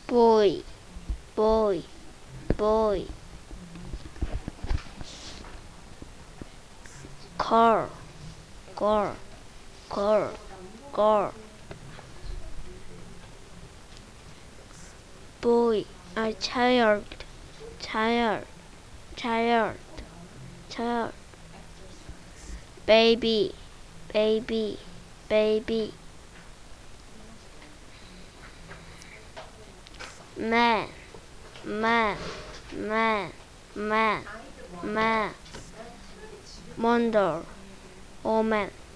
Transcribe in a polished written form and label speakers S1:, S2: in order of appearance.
S1: boy, boy, boy. Car, car, car, car. Boy, I tired, tired, tired, tired. Baby, baby, baby. Man, man, man, man, man. Wonder, woman.